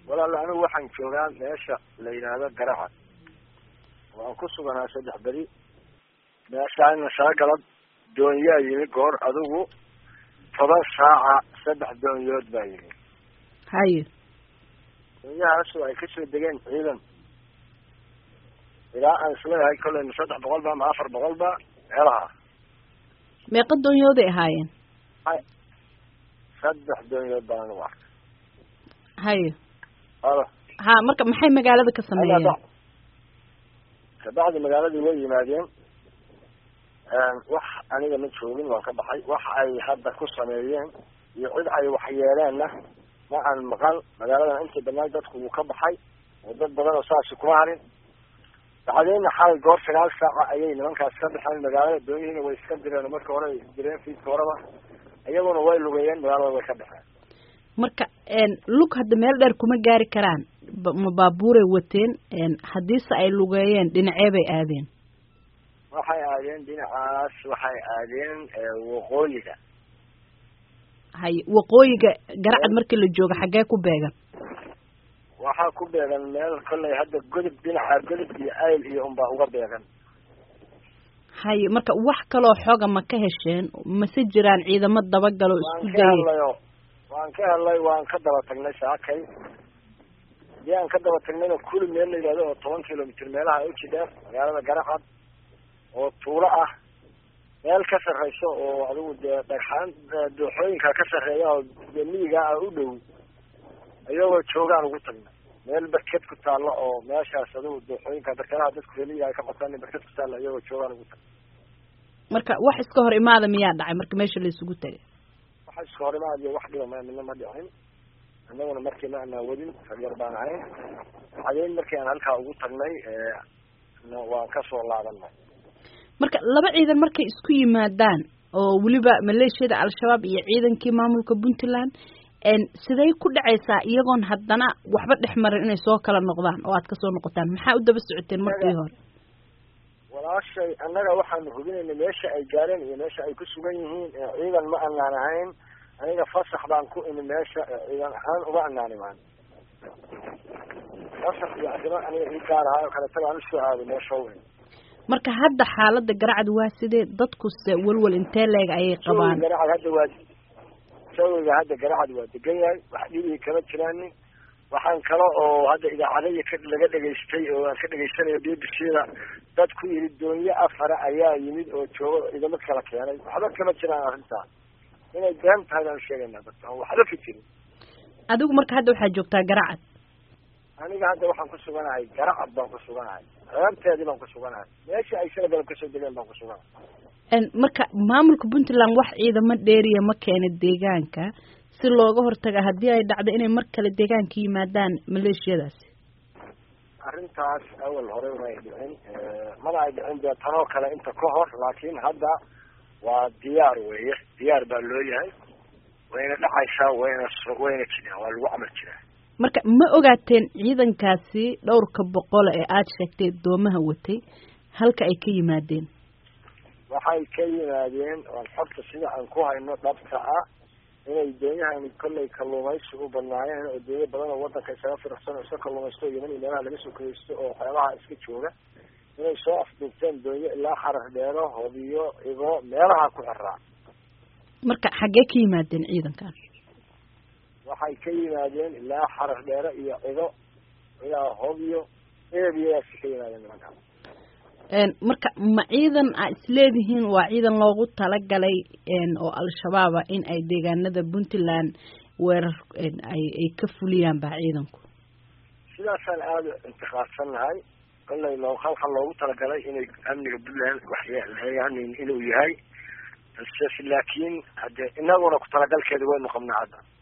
walaal anigu waxaan joogaa meesha la yiraahdo Garacad waan ku suganaa 3 bari meeshaan shaqalad doonyaa yimi goor adigu 10 saaca 3 doonyood baa yimi haye doonyahaas ay ka soo degeen ciidan ilaa aan isleeyahay kolay 300 ba ama 400 ba meelaha meeqa doonyood ay ahaayeen 3 doonyood baan wax haye ha marka maxay magaalada ka sameeyeen kabacdi magaaladii way yimaadeen wax aniga ma joogin waan ka baxay wax ay hadda ku sameeyeen iyo cid ay wax yeeleenna ma aan maqal magaalada inta badan dadku uu ka baxay oo dad badan oo saasi kuma harin bacdeen xal goor 9 saac ayay nimankaas ka baxeen magaalada doonyihiina way iska direen marka hore direen fiidka horeba ayaguna way lugayeen magaalada way ka baxeen marka lug hadda meel dheer kuma gaari karaan ma baabuuray wateen hadiise ay lugeeyeen dhinacee bay aadeen waxay aadeen dhinacaas waxay aadeen waqooyiga hay waqooyiga Garacad markii la joogo xagee ku beegan waxaa ku beegan meel kollay hadda godib dhinaca godib iyo ayl iyo unbaa uga beegan hay marka wax kaloo xoga ma ka hesheen mase jiraan ciidamo dabagalo isku dayay waan ka helay waan ka daba tagnay saakay yaan ka daba tagnay kulli meel la yiraahdo 10 kilomitir meelaha u jidha magaalada Garacad oo tuulo ah meel ka sarreyso oo adigu dhagxaan dooxooyinka ka sarreeya oo miyiga u dhow ayagoo joogaan ugu tagnay meel barkad ku taalo oo meeshaas adigu dooxooyinka barkadaha dadku reeliga ka qabtaan barkad ku taalo ayagoo joogaan ugu tagnay marka wax iska hor imaada miyaa dhacay marka meesha la isugu tagay wax iska hor imaada wax dhiba ma dhicin annaguna markii ma aan wadin yar baan ahayn hadeen markii aan halkaa ugu tagnay waan ka soo laabanay marka laba ciidan markay isku yimaadaan oo waliba maleeshiyada al-shabaab iyo ciidankii maamulka Puntland siday ku dhacaysaa iyagoon haddana waxba dhexmarin inay soo kala noqdaan oo aad ka soo noqotaan maxaa u daba socoteen markii hore walaashay annaga waxaan hubinaynay meesha ay gaareen iyo meesha ay ku sugan yihiin ciidan ma aanan ahayn aniga fasax baan ku imi meesha ciidan ahaan uga annaanimaan fasax iyo adima aniga ii gaarahay oo kale tagaan soo aaday meesha weyn marka hadda xaaladda Garacad waa sidee dadku se walwal intee leeg ayay qabaan Garacad hadda waa sawirka hadda Garacad waa degan yahay wax dhibi kama jiraan waxaan kale oo hadda idaacadaha laga dhageystay oo aan ka dhageysanayo BBC-da dad ku yiri doonyo afar ayaa yimid oo joogo idama kala keenay waxba kama jiraan arrinta inay daan tahay aan sheegaynaa dadka waxba ka jirin adigu marka hadda waxaa joogtaa Garacad aniga hadda waxaan ku suganahay Garacad baan ku suganahay reerteedii baan ku suganahay meesha ay shaqada ka soo degeen baan ku suganahay marka maamulka Puntland wax ciidamo dheeriya ma keenay deegaanka si looga hortago hadii ay dhacdo inay mar kale deegaanka yimaadaan maleeshiyadaas arrintaas awal hore way dhicin mana ay dhicin tanoo kale inta ka hor laakiin hadda waa diyaar weeye diyaar baa loo yahay wayna dhacaysaa wayna jiraan waa lagu camal jiraa marka ma ogaateen ciidankaasi dhowrka boqol ee aad sheegtay doomaha watay halka ay ka yimaadeen waxay ka yimaadeen oo xogta sida aan ku hayno dhabta ah inay doonyahan kollay kalluumaysi u badnaayeen oo dooyo badan oo wadanka isaga firqsan oo iska kalluumaysto Yemen iyo meelaha laga soo kaysto oo xeebaha iska jooga inay soo afduubteen dooyo ilaa xarar dheero Hobiyo igo meelaha ku xiraa marka xagee ka yimaadeen ciidankan waxay ka yimaadeen ilaa xarar dheero iyo igo ilaa Hobiyo eebiyaas ka yimaadeen nimanka marka ma ciidan ay isleedihiin waa ciidan loogu talagalay oo al-shabaab in ay deegaanada Puntland weerar ay ka fuliyaan baa ciidanku sidaasaan aad intiqaadsanahay kollay loogu talagalay inay amniga Puntland waxyeeleeyaan inuu yahay laakiin hadda inaguna ku talagalkeeda waynu qabnaa hadda